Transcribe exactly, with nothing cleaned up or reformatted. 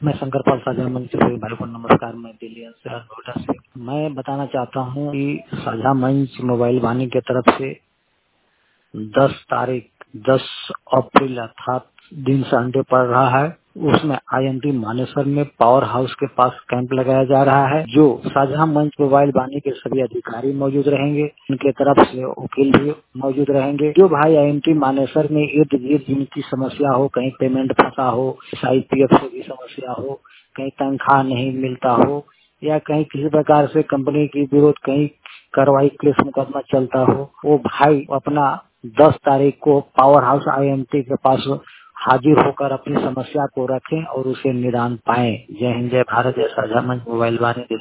मैं शंकर पाल साझा मंच से भाई को नमस्कार। मैं दिल्ली से नोएडा से मैं बताना चाहता हूँ कि साझा मंच मोबाइल वाणी की तरफ से दस तारीख दस अप्रैल अर्थात दिन संडे पड़ रहा है। उसमें आईएनटी मानेसर में पावर हाउस के पास कैंप लगाया जा रहा है, जो साझा मंच मोबाइल वाणी के सभी अधिकारी मौजूद रहेंगे। उनके तरफ से वकील भी मौजूद रहेंगे। जो भाई आईएनटी मानेसर में इर्द गिर्द जिनकी समस्या हो, कहीं पेमेंट फंसा हो, आईपीएफ से भी समस्या हो, कहीं तनख्वाह नहीं मिलता हो, या कहीं किसी प्रकार से कंपनी की विरोध कहीं कार्रवाई केस मुकदमा चलता हो, वो भाई अपना दस तारीख को पावर हाउस आईएमटी के पास हाजिर होकर अपनी समस्या को रखें और उसे निदान पाएं। जय हिंद, जय भारत, जय साझा मंच मोबाइल वाणी।